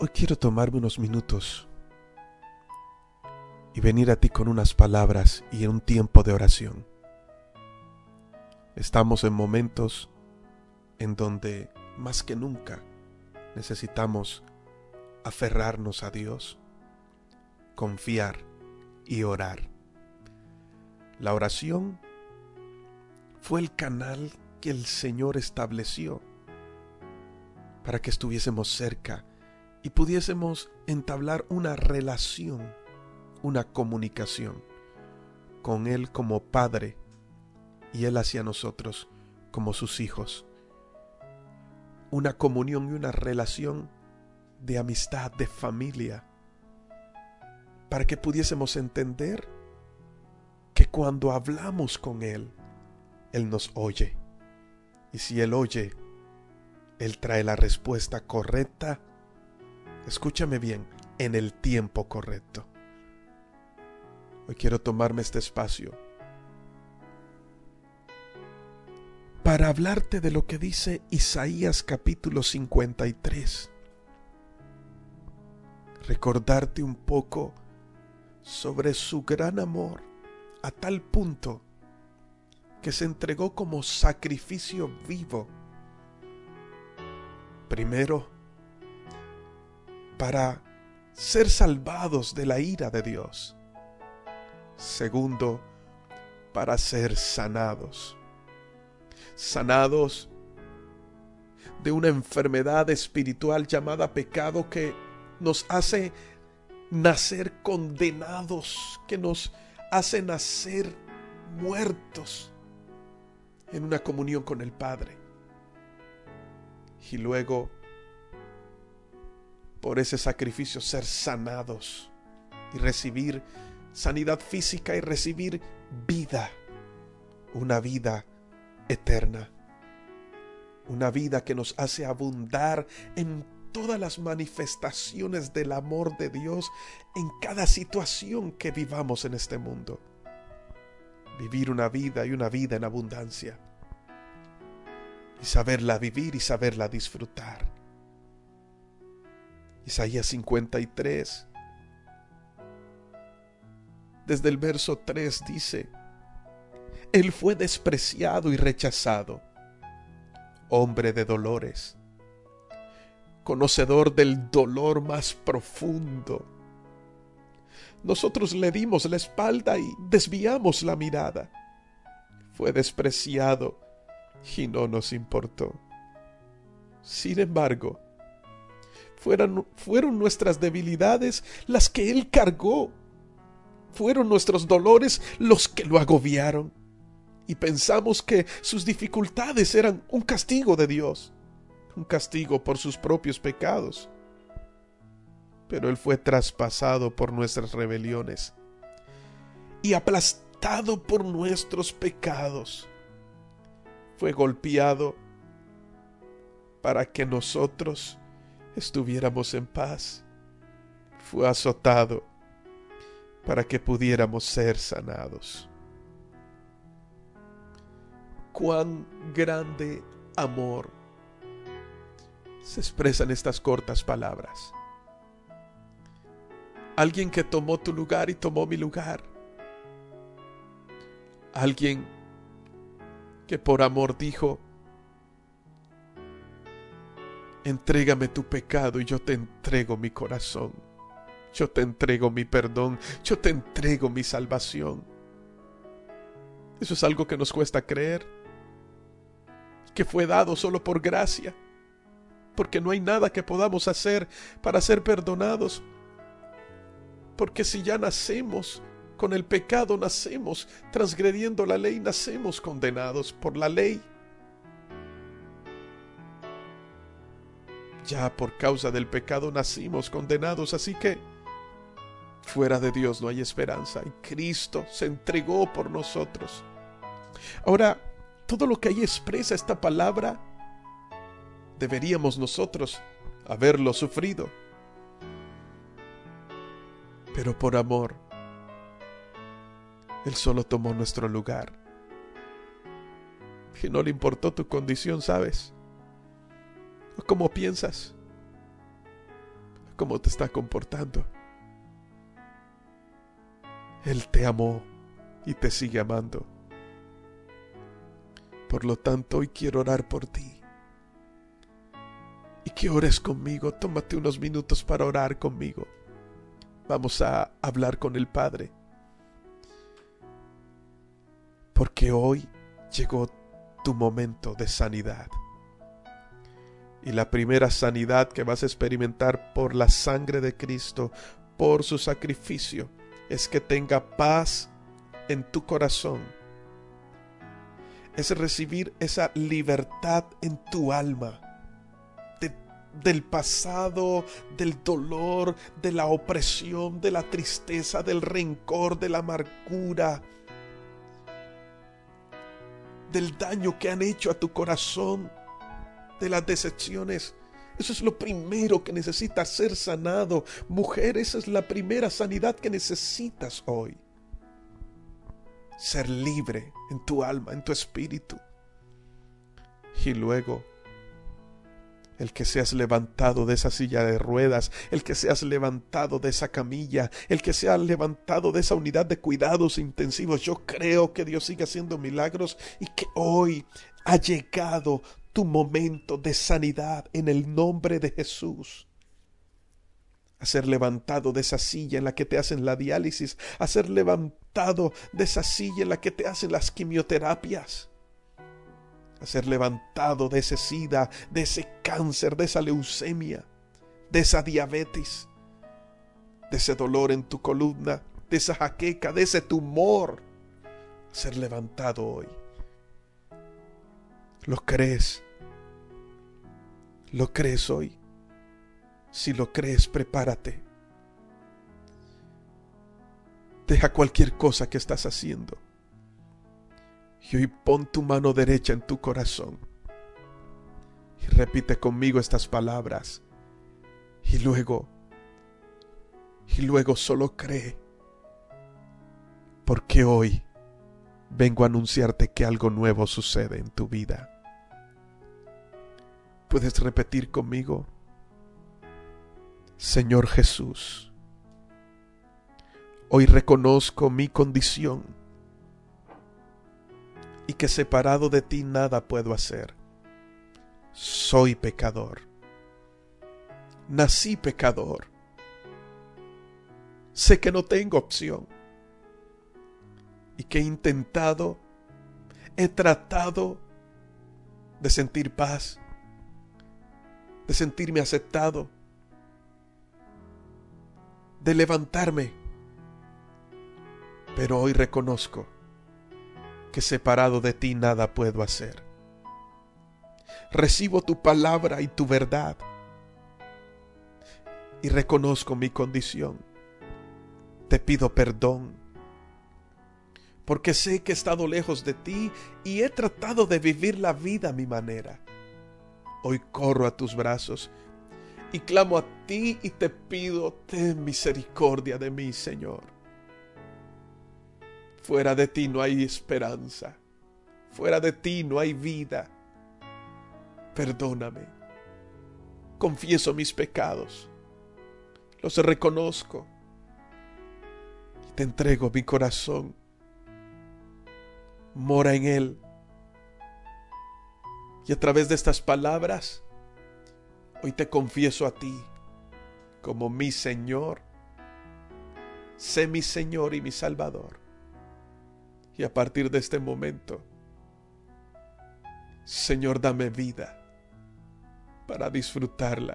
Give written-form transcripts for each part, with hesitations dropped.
Hoy quiero tomarme unos minutos y venir a ti con unas palabras y en un tiempo de oración. Estamos en momentos en donde más que nunca necesitamos aferrarnos a Dios, confiar y orar. La oración fue el canal que el Señor estableció para que estuviésemos cerca y pudiésemos entablar una relación, una comunicación con Él como Padre y Él hacia nosotros como sus hijos. Una comunión y una relación de amistad, de familia, para que pudiésemos entender que cuando hablamos con Él, Él nos oye. Y si Él oye, Él trae la respuesta correcta, escúchame bien, en el tiempo correcto. Hoy quiero tomarme este espacio para hablarte de lo que dice Isaías capítulo 53. Recordarte un poco sobre su gran amor a tal punto que se entregó como sacrificio vivo. Primero, para ser salvados de la ira de Dios. Segundo, para ser sanados. Sanados de una enfermedad espiritual llamada pecado que nos hace nacer condenados, que nos hace nacer muertos en una comunión con el Padre. Y luego, por ese sacrificio, ser sanados y recibir sanidad física y recibir vida, una vida eterna, una vida que nos hace abundar en todas las manifestaciones del amor de Dios en cada situación que vivamos en este mundo. Vivir una vida y una vida en abundancia. Y saberla vivir y saberla disfrutar. Isaías 53, desde el verso 3 dice: Él fue despreciado y rechazado, hombre de dolores, conocedor del dolor más profundo. Nosotros le dimos la espalda y desviamos la mirada. Fue despreciado y no nos importó. Sin embargo, fueron nuestras debilidades las que Él cargó. Fueron nuestros dolores los que lo agobiaron. Y pensamos que sus dificultades eran un castigo de Dios, un castigo por sus propios pecados. Pero Él fue traspasado por nuestras rebeliones y aplastado por nuestros pecados. Fue golpeado para que nosotros estuviéramos en paz. Fue azotado para que pudiéramos ser sanados. Cuán grande amor se expresa en estas cortas palabras. Alguien que tomó tu lugar y tomó mi lugar. Alguien que por amor dijo: entrégame tu pecado y yo te entrego mi corazón. Yo te entrego mi perdón. Yo te entrego mi salvación. Eso es algo que nos cuesta creer, que fue dado solo por gracia, porque no hay nada que podamos hacer para ser perdonados. Porque si ya nacemos con el pecado, nacemos transgrediendo la ley, nacemos condenados por la ley. Ya por causa del pecado nacimos condenados, así que fuera de Dios no hay esperanza. Y Cristo se entregó por nosotros. Ahora, todo lo que ahí expresa esta palabra, deberíamos nosotros haberlo sufrido. Pero por amor, Él solo tomó nuestro lugar. Y no le importó tu condición, ¿sabes? ¿Cómo piensas? cómo te está comportando. Él te amó y te sigue amando. Por lo tanto, hoy quiero orar por ti. Y que ores conmigo. Tómate unos minutos para orar conmigo. Vamos a hablar con el Padre. Porque hoy llegó tu momento de sanidad. Y la primera sanidad que vas a experimentar por la sangre de Cristo, por su sacrificio, es que tenga paz en tu corazón. Es recibir esa libertad en tu alma. Del pasado, del dolor, de la opresión, de la tristeza, del rencor, de la amargura, del daño que han hecho a tu corazón, de las decepciones. Eso es lo primero que necesitas ser sanado. Mujer, esa es la primera sanidad que necesitas hoy. Ser libre en tu alma, en tu espíritu. Y luego, el que seas levantado de esa silla de ruedas, el que seas levantado de esa camilla, el que seas levantado de esa unidad de cuidados intensivos. Yo creo que Dios sigue haciendo milagros y que hoy ha llegado tu momento de sanidad en el nombre de Jesús. A ser levantado de esa silla en la que te hacen la diálisis, a ser levantado de esa silla en la que te hacen las quimioterapias, a ser levantado de ese SIDA, de ese cáncer, de esa leucemia, de esa diabetes, de ese dolor en tu columna, de esa jaqueca, de ese tumor, a ser levantado hoy. ¿Lo crees? ¿Lo crees hoy? Si lo crees, prepárate. Deja cualquier cosa que estás haciendo. Y hoy pon tu mano derecha en tu corazón. Y repite conmigo estas palabras. Y luego solo cree. Porque hoy vengo a anunciarte que algo nuevo sucede en tu vida. ¿Puedes repetir conmigo? Señor Jesús, hoy reconozco mi condición y que separado de ti nada puedo hacer. Soy pecador. Nací pecador. Sé que no tengo opción y que he tratado de sentir paz, de sentirme aceptado, de levantarme. Pero hoy reconozco que separado de ti nada puedo hacer. Recibo tu palabra y tu verdad y reconozco mi condición. Te pido perdón porque sé que he estado lejos de ti y he tratado de vivir la vida a mi manera. Hoy corro a tus brazos y clamo a ti y te pido, ten misericordia de mí, Señor. Fuera de ti no hay esperanza. Fuera de ti no hay vida. Perdóname. Confieso mis pecados. Los reconozco. Y te entrego mi corazón. Mora en él. Y a través de estas palabras, hoy te confieso a ti como mi Señor. Sé mi Señor y mi Salvador. Y a partir de este momento, Señor, dame vida para disfrutarla.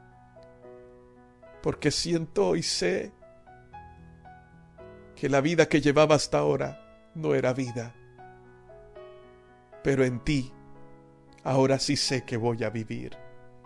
Porque siento y sé que la vida que llevaba hasta ahora no era vida. Pero en ti, ahora sí sé que voy a vivir.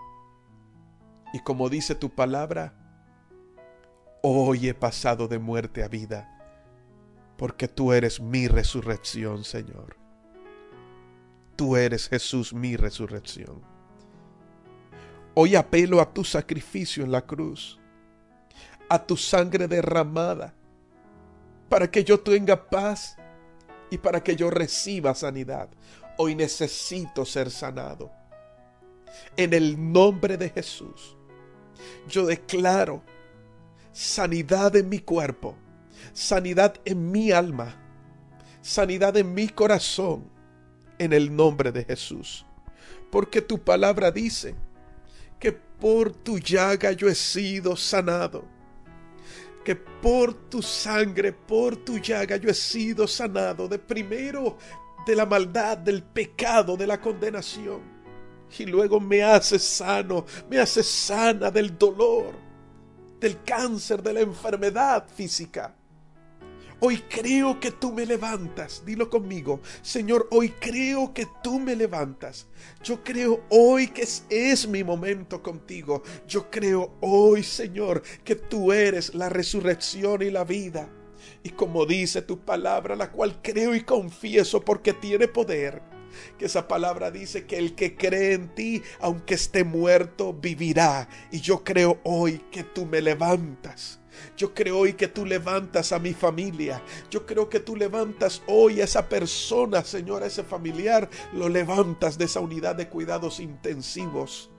Y como dice tu palabra, hoy he pasado de muerte a vida, porque tú eres mi resurrección, Señor. Tú eres, Jesús, mi resurrección. Hoy apelo a tu sacrificio en la cruz, a tu sangre derramada, para que yo tenga paz y para que yo reciba sanidad. Hoy necesito ser sanado. En el nombre de Jesús, Yo declaro sanidad en mi cuerpo, sanidad en mi alma, sanidad en mi corazón, en el nombre de Jesús. Porque tu palabra dice que por tu llaga yo he sido sanado. Que por tu sangre, por tu llaga yo he sido sanado de primero de la maldad, del pecado, de la condenación. Y luego me haces sano, me haces sana del dolor, del cáncer, de la enfermedad física. Hoy creo que tú me levantas. Dilo conmigo. Señor, hoy creo que tú me levantas. Yo creo hoy que es mi momento contigo. Yo creo hoy, Señor, que tú eres la resurrección y la vida. Y como dice tu palabra, la cual creo y confieso porque tiene poder, que esa palabra dice que el que cree en ti, aunque esté muerto, vivirá. Y yo creo hoy que tú me levantas. Yo creo hoy que tú levantas a mi familia. Yo creo que tú levantas hoy a esa persona, Señor, a ese familiar. Lo levantas de esa unidad de cuidados intensivos.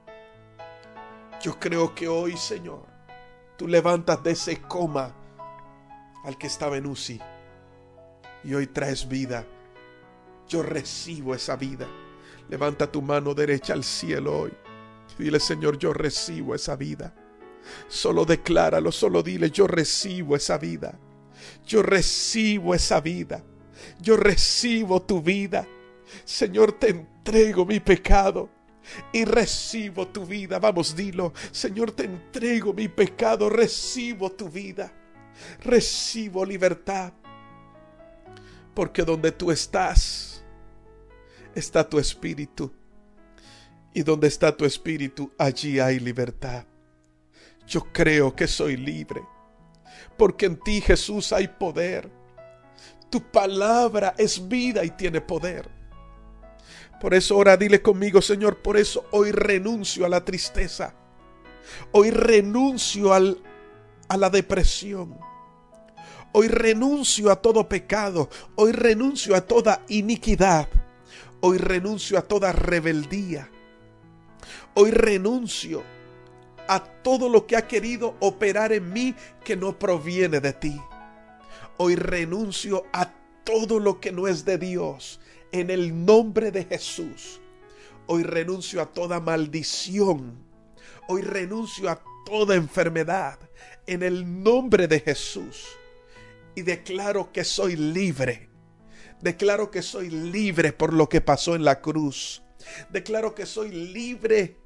Yo creo que hoy, Señor, tú levantas de ese coma al que estaba en UCI. Y hoy traes vida. Yo recibo esa vida. Levanta tu mano derecha al cielo hoy. Y dile, Señor, yo recibo esa vida. Solo decláralo, solo dile, yo recibo esa vida. Yo recibo esa vida. Yo recibo tu vida. Señor, te entrego mi pecado y recibo tu vida. Vamos, dilo. Señor, te entrego mi pecado, recibo tu vida. Recibo libertad. Porque donde tú estás, está tu espíritu. Y donde está tu espíritu, allí hay libertad. Yo creo que soy libre, porque en ti, Jesús, hay poder. Tu palabra es vida y tiene poder. Por eso ahora dile conmigo, Señor, por eso hoy renuncio a la tristeza. Hoy renuncio a la depresión. Hoy renuncio a todo pecado. Hoy renuncio a toda iniquidad. Hoy renuncio a toda rebeldía. Hoy renuncio a todo lo que ha querido operar en mí que no proviene de ti. Hoy renuncio a todo lo que no es de Dios en el nombre de Jesús. Hoy renuncio a toda maldición. Hoy renuncio a toda enfermedad en el nombre de Jesús. Y declaro que soy libre. Declaro que soy libre por lo que pasó en la cruz. Declaro que soy libre.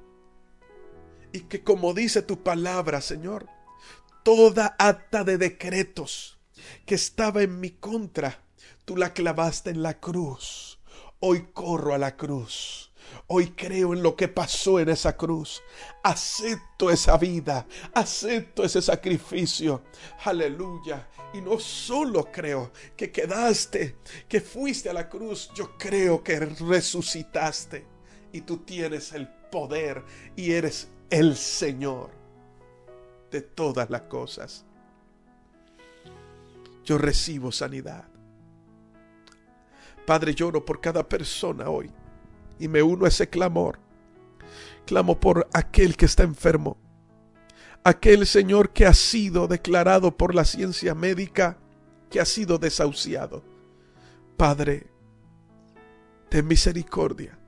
Y que como dice tu palabra, Señor, toda acta de decretos que estaba en mi contra, tú la clavaste en la cruz. Hoy corro a la cruz. Hoy creo en lo que pasó en esa cruz. Acepto esa vida. Acepto ese sacrificio. Aleluya. Y no solo creo que quedaste, que fuiste a la cruz. Yo creo que resucitaste. Y tú tienes el poder y eres el Señor de todas las cosas. Yo recibo sanidad. Padre, lloro por cada persona hoy y me uno a ese clamor. Clamo por aquel que está enfermo, aquel, Señor, que ha sido declarado por la ciencia médica que ha sido desahuciado. Padre, ten misericordia.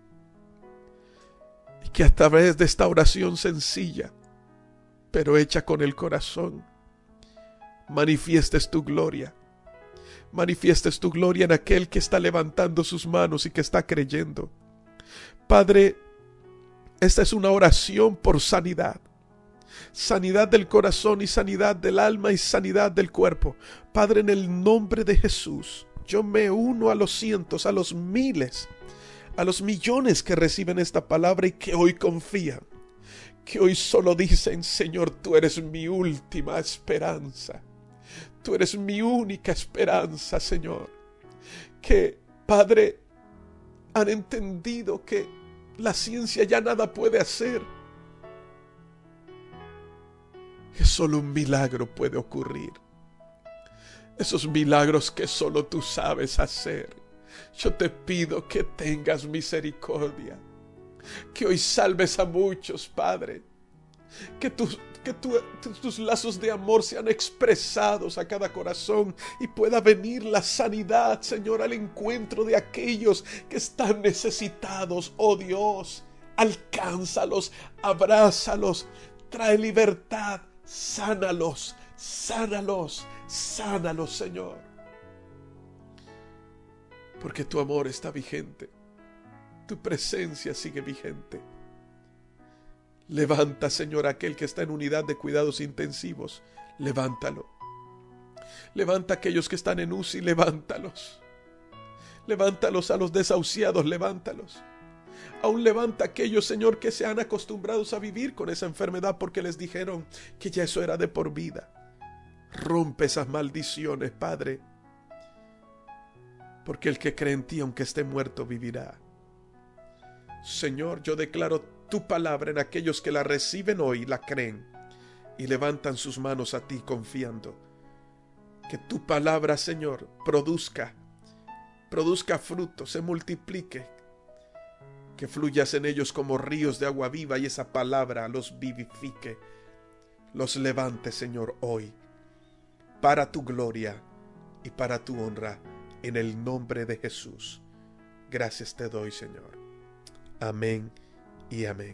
Y que a través de esta oración sencilla, pero hecha con el corazón, manifiestes tu gloria. Manifiestes tu gloria en aquel que está levantando sus manos y que está creyendo. Padre, esta es una oración por sanidad. Sanidad del corazón y sanidad del alma y sanidad del cuerpo. Padre, en el nombre de Jesús, yo me uno a los cientos, a los miles, a los millones que reciben esta palabra y que hoy confían, que hoy solo dicen, Señor, tú eres mi última esperanza, tú eres mi única esperanza, Señor. Que, Padre, han entendido que la ciencia ya nada puede hacer, que solo un milagro puede ocurrir, esos milagros que solo tú sabes hacer. Yo te pido que tengas misericordia, que hoy salves a muchos, Padre, Que tus lazos de amor sean expresados a cada corazón y pueda venir la sanidad, Señor, al encuentro de aquellos que están necesitados. Oh Dios, alcánzalos, abrázalos, trae libertad, sánalos, sánalos, sánalos, Señor. Porque tu amor está vigente, tu presencia sigue vigente. Levanta, Señor, a aquel que está en unidad de cuidados intensivos. Levántalo. Levanta a aquellos que están en UCI. Levántalos. Levántalos a los desahuciados. Levántalos. Aún levanta a aquellos, Señor, que se han acostumbrado a vivir con esa enfermedad porque les dijeron que ya eso era de por vida. Rompe esas maldiciones, Padre. Porque el que cree en ti, aunque esté muerto, vivirá. Señor, yo declaro tu palabra en aquellos que la reciben hoy, la creen y levantan sus manos a ti confiando. Que tu palabra, Señor, produzca fruto, se multiplique, que fluyas en ellos como ríos de agua viva y esa palabra los vivifique, los levante, Señor, hoy, para tu gloria y para tu honra, en el nombre de Jesús. Gracias te doy, Señor. Amén y amén.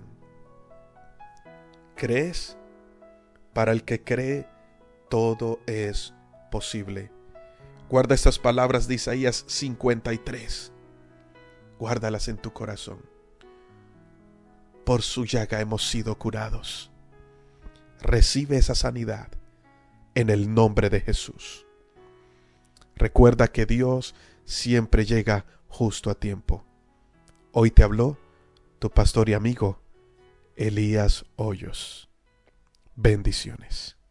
¿Crees? Para el que cree, todo es posible. Guarda estas palabras de Isaías 53. Guárdalas en tu corazón. Por su llaga hemos sido curados. Recibe esa sanidad en el nombre de Jesús. Recuerda que Dios siempre llega justo a tiempo. Hoy te habló tu pastor y amigo Elías Hoyos. Bendiciones.